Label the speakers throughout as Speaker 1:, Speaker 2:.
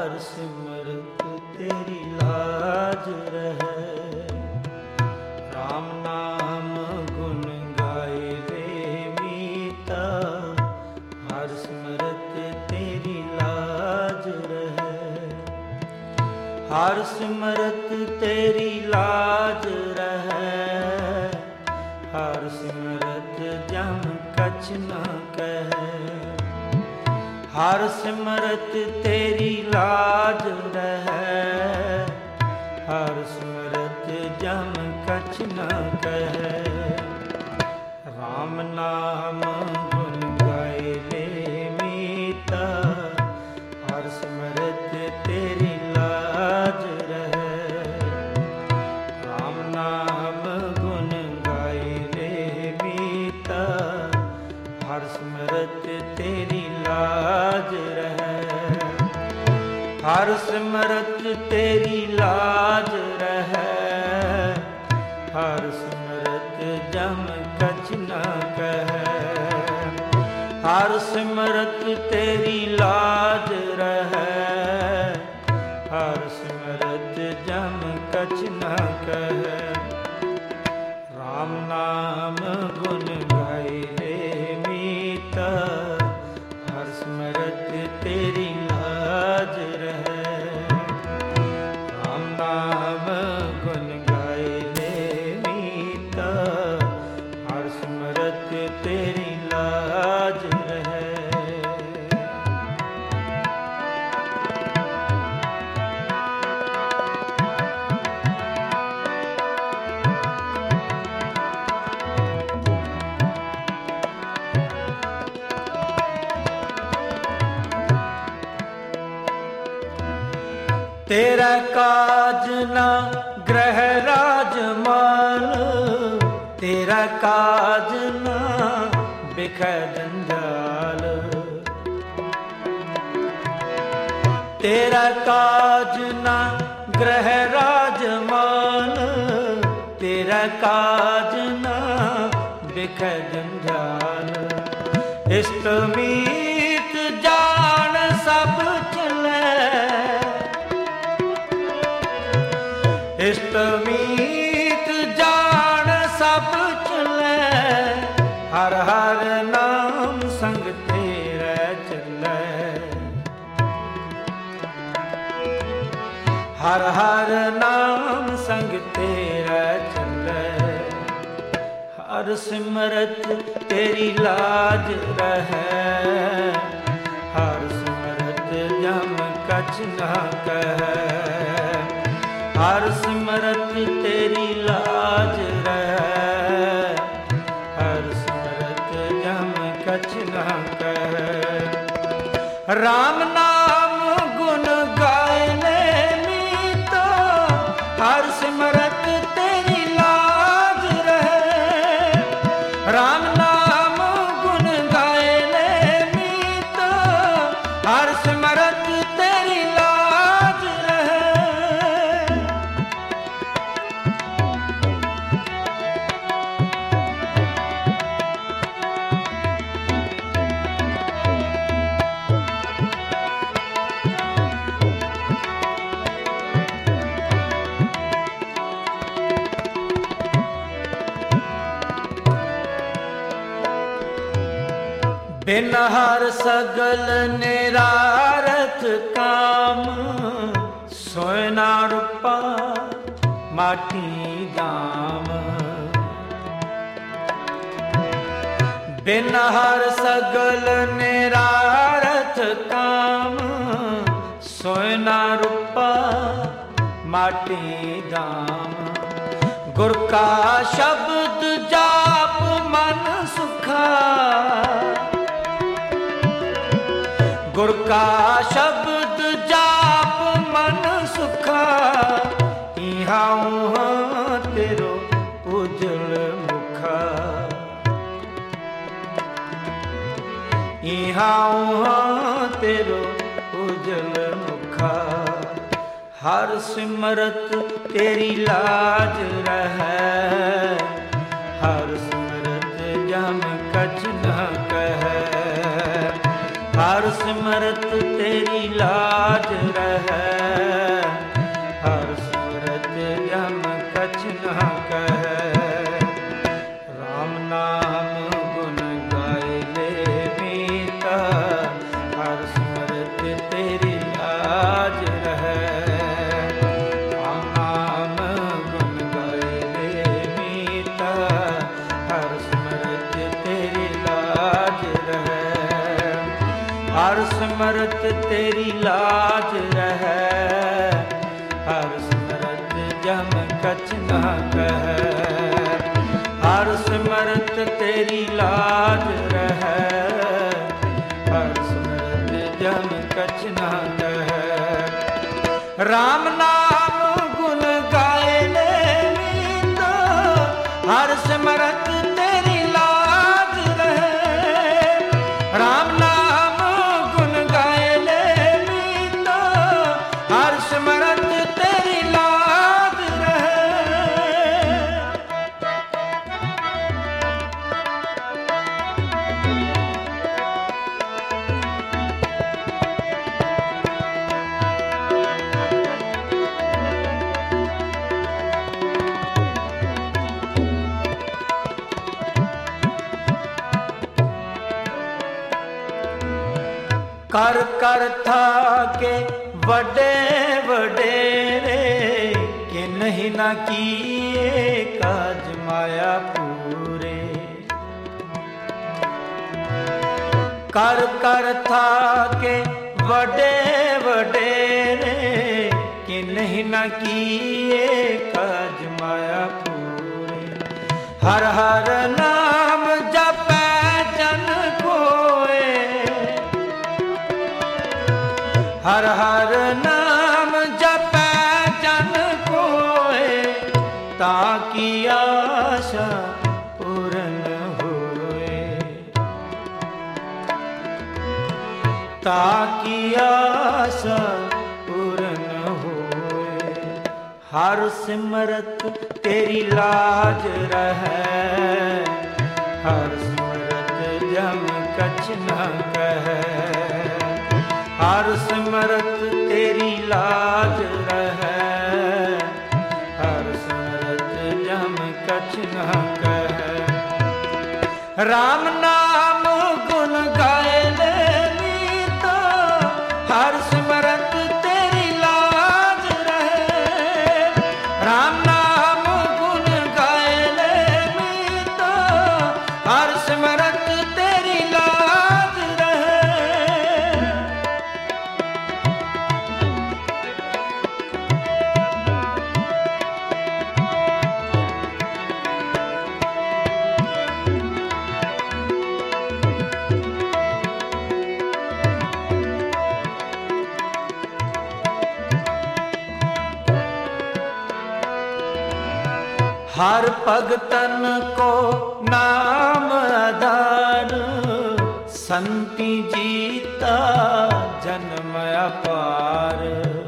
Speaker 1: ਹਰ ਸਿਮਰਤ ਤੇਰੀ ਲਾਜ ਰਹੈ। ਰਾਮ ਨਾਮ ਗੁਣ ਗਾਏ ਰੇ ਮੀਤਾ, ਹਰ ਸਿਮਰਤ ਤੇਰੀ ਲਾਜ ਰਹੈ। ਹਰ ਸਿਮਰਤ ਤੇਰੀ ਲਾਜ ਰਹੈ, ਹਰ ਸਿਮਰਤ ਜਮ ਕਛ ਨ ਕਹੈ। ਹਰ ਸਿਮਰਤ ਤੇਰੀ ਲਾਜ ਰਹੈ, ਹਰ ਸਿਮਰਤ ਜਮ ਕਛ ਨ ਕਹੈ। ਰਾਮ ਨਾਮ ਗੁਣ ਗਾਏ ਰੇ ਮੀਤਾ, ਹਰ ਸਿਮਰਤ ਤੇਰੀ ਲਾਜ ਰਹੈ। ਰਾਮ ਨਾਮ ਗੁਣ ਗਾਏ ਰੇ ਮੀਤਾ, ਹਰ ਸਿਮਰਤ ਤੇਰੀ ਲਾਜ ਰਹੈ। ਹਰ ਸਿਮਰਤ ਤੇਰੀ ਲਾਜ ਰਹੈ, ਹਰ ਸਿਮਰਤ ਜਮ ਕਛ ਨ ਕਹੈ। ਹਰ ਸਿਮਰਤ ਤੇਰੀ ਲਾਜ ਰਹੈ, ਹਰ ਸਿਮਰਤ ਜਮ ਕਛ ਨ ਕਹੈ। ਰਾਮ ਨਾਮ ਗੁਣ ਗਾਏ ਰੇ ਮੀਤਾ, ਹਰ ਸਿਮਰਤ ਤੇਰੀ ਲਾਜ ਰਹੈ। ਰਾਮ ਨਾਮ ਗੁਣ ਗਾਏ ਰੇ ਮੀਤਾ, ਹਰ ਸਿਮਰਤ ਤੇਰੀ ਲਾਜ ਰਹੈ। ਤੇਰਾ ਕਾਜ ਨਾ ਗ੍ਰਹਿ ਰਾਜਮਾਨ, ਤੇਰਾ ਕਾਜ ਨਾ ਬਿਖੈ ਜੰਜਾਲ। ਤੇਰਾ ਕਾਜ ਨਾ ਗ੍ਰਹਿ ਰਾਜਮਾਨ, ਤੇਰਾ ਕਾਜ ਨਾ ਬਿਖੈ ਜੰਜਾਲ। ਇਸ਼ਟ ਮੀਤ ਜਾਣ ਸਭ ਚਲੈ, ਇਸ਼ਟ ਮੀਤ ਜਾਣ ਸਭ ਚਲੈ। ਹਰ ਹਰ ਨਾਮ ਸੰਗ ਤੇਰੇ ਚੱਲੈ, ਹਰ ਹਰ ਨਾਮ ਸੰਗ ਤੇਰੇ ਚੱਲੈ। ਹਰ ਸਿਮਰਤ ਤੇਰੀ ਲਾਜ ਰਹੈ, ਹਰ ਸਿਮਰਤ ਜਮ ਕਛ ਨ ਕਹੈ। ਹਰ ਸਿਮਰਤ ਤੇਰੀ ਲਾਜ ਰਹੈ, ਹਰ ਸਿਮਰਤ ਜਮ ਕਛ ਨ ਕਹੈ। ਰਾਮ ਨਾਮ ਗੁਣ ਗਾਏ ਨੇ ਮੀਤਾ, ਹਰ ਸਿਮਰਤ ਤੇਰੀ ਲਾਜ ਰਹੈ। ਰਾਮ ਨਾਮ ਗੁਣ ਗਾਏ ਨੇ ਮੀਤਾ, ਹਰ ਸਿਮਰਤ ਤੇਰੀ ਲਾਜ ਰਹੈ। ਬਿਨ ਹਰ ਸਗਲ ਨਿਰਾਰਥ ਕਾਮ, ਸੋਇ ਨਾ ਰੂਪਾ ਮਾਟੀ ਦਾਮ। ਬਿਨ ਹਰ ਸਗਲ ਨਿਰਾਰਥ ਕਾਮ, ਸੋਇ ਨਾ ਰੂਪਾ ਮਾਟੀ ਦਾਮ। ਗੁਰ ਕਾ ਸ਼ਬਦ ਜਾਪ ਮਨ ਸੁਖਾ, ਗੁਰ ਕਾ ਸ਼ਬਦ ਜਾਪ ਮਨ ਸੁਖਾ। ਇਹਾ ਉਹਾ ਤੇਰੋ ਉਜਲ ਮੁਖਾ, ਇਹਾ ਉਹਾ ਤੇਰੋ ਉਜਲ ਮੁਖਾ। ਹਰ ਸਿਮਰਤ ਤੇਰੀ ਲਾਜ ਰਹੈ, ਹਰ ਸਿਮਰਤ ਜਮ ਕਛ ਨ ਕਹੈ। ਹਰ ਸਿਮਰਤ ਸਿਮਰਤ ਤੇਰੀ ਲਾਜ ਰਹੈ, ਹਰ ਸਿਮਰਤ ਜਮ ਕਛ ਨਾ ਕਹੈ। ਰਾਮ ਨਾਮ ਗੁਣ ਗਾਏ ਲੈ ਮੀਤਾ, ਹਰ ਸਿਮਰਤ ਤੇਰੀ ਲਾਜ ਰਹੈ। ਰਾਮ ਨਾਮ ਗੁਣ ਗਾਏ ਲੈ ਮੀਤਾ, ਹਰ ਸਿਮਰਤ ਤੇਰੀ ਲਾਜ ਰਹੈ। ਹਰ ਸਿਮਰਤ ਤੇਰੀ ਲਾਜ ਰਹੈ, ਹਰ ਸਿਮਰਤ ਜਮ ਕਛ ਨਾ ਕਹੈ। ਹਰ ਸਿਮਰਤ ਤੇਰੀ ਲਾਜ ਰਹੈ, ਹਰ ਸਿਮਰਤ ਜਮ ਕਛ ਨਾ ਕਹੈ। ਰਾਮ ਨਾਮ ਗੁਣ ਗਾਏ ਲੈ ਮੀਤਾ, ਹਰ ਸਿਮਰਤ ਤੇਰੀ ਲਾਜ ਰਹੈ। ਰਾਮ ਨਾਮ ਗੁਣ ਗਾਏ ਲੈ ਮੀਤਾ, ਹਰ ਸਿਮਰਤ ਤੇਰੀ ਲਾਜ ਰਹੈ। ਕਰ ਕਰ ਥਾਕੇ ਵੱਡੇ ਵਡੇਰੇ, ਕਿ ਨਹੀਂ ਨਾ ਕੀਏ ਕਾਜ ਮਾਇਆ ਪੂਰੇ। ਕਰ ਕਰ ਥਾਕੇ ਵੱਡੇ ਵਡੇਰੇ, ਕਿ ਨਹੀਂ ਨਾ ਕੀਏ ਕਾਜ ਮਾਇਆ ਪੂਰੇ। ਹਰ ਹਰ ਨਾਮ ਜਪੈ ਜਨ ਕੋਏ, ਹਰ ਹਰ ਨਾਮ ਜਪੈ ਜਨ ਕੋਏ, ਤਾਂ ਕੀ ਆਸ਼ਾ ਪੂਰਨ ਹੋਏ। ਤਾਂ ਕੀ ਆਸ਼ਾ ਪੂਰਨ ਹੋਏ। ਹਰ ਸਿਮਰਤ ਤੇਰੀ ਲਾਜ ਰਹੈ, ਹਰ ਸਿਮਰਤ ਜਮ ਕਛ ਨਾ ਕਹੈ। ਹਰ ਸਿਮਰਤ ਤੇਰੀ ਲਾਜ ਰਹੈ, ਹਰ ਸਿਮਰਤ ਜਮ ਕਛ ਨਾ ਕਹੈ। ਰਾਮ ਨਾਮ ਗੁਣ ਗਾਏ ਲੈ ਮੀਤਾ, ਹਰ ਸਿਮਰਤ ਤੇਰੀ ਲਾਜ ਰਹੈ। ਰਾਮ ਨਾਮ ਗੁਣ ਗਾਏ ਲੈ ਮੀਤਾ, ਹਰ ਸਿਮਰਤ ਤੇਰੀ ਲਾਜ ਰਹੈ। हर भगतन को नाम आधार, संति जीता जन्म अपार।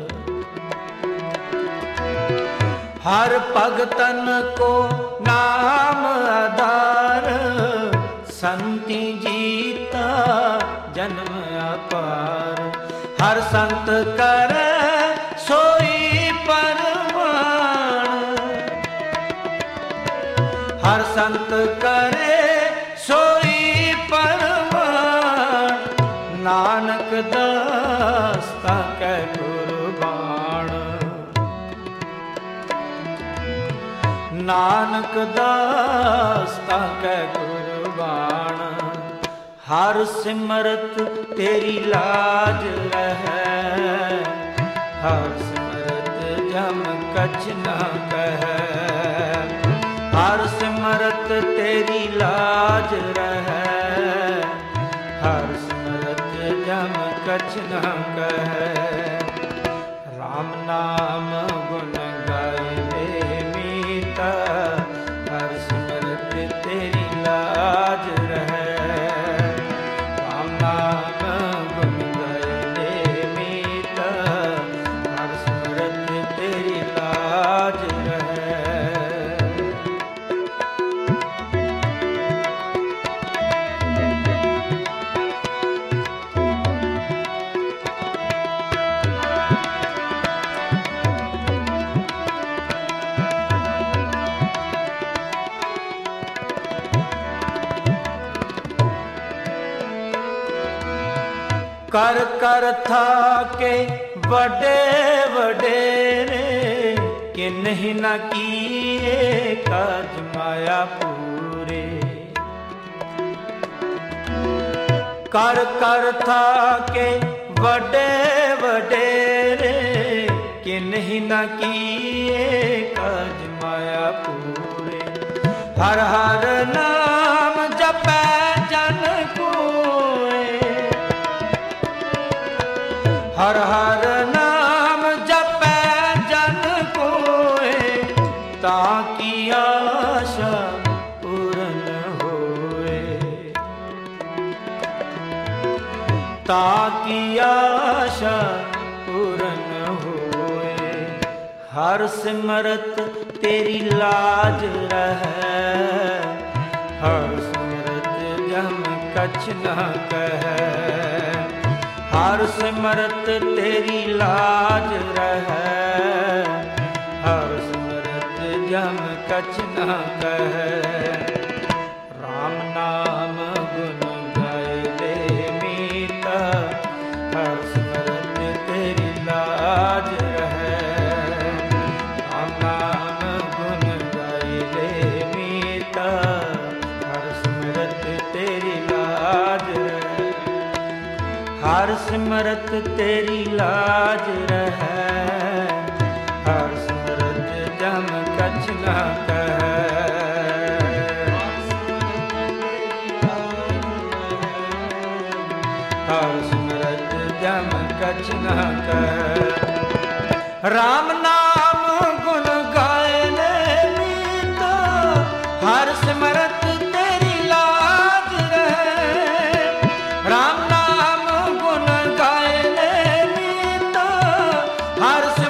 Speaker 1: हर भगतन को नाम आधार, संति जीता जन्म अपार। हर संत करे सोई परवान, हर संत करे सोई परवान। नानक दास कै कुर्बान, नानक दास कै कुर्बान। हर सिमरत तेरी लाज रहै, हर सिमरत जम कछ न कहै। हर सिमरत तेरी लाज रहै, हर सिमरत जम कछ न कहै। राम नाम गुण गाए ले मीता, हर सिमरत तेरी लाज रहै। राम नाम गुण गाए ले मीता, हर सिमरत तेरी लाज रहै। कर कर थाके बड़े वडेरे, कि नहीं न किए काज माया पूरे। कर कर थाके बड़े वडेरे, कि नहीं न किए काज माया पूरे। हर हर नाम जपै जन कोय, हर हर नाम जपै जन कोय, ताकि आशा पूर्ण होए, ताकि आशा पूर्ण होए। हर सिमरत तेरी लाज रहे, हर सिमरत जम कछ न कहे। हर सिमरत तेरी लाज रहे, हर सिमरत जम कछ न कहे। राम नाम गुण गाए ले मीता, हर सिमरत तेरी लाज रहे। राम नाम गुण गाए ले मीता, हर सिमरत तेरी लाज रहे। हर सिमरत तेरी लाज रहे, हर सिमरत जम कछ न कहे। हर सिमरत जम कछ न कहे। राम नाम गुण गाए ले मीता, हर सिमरत तेरी लाज रहे। राम नाम गुण गाए ले मीता, हर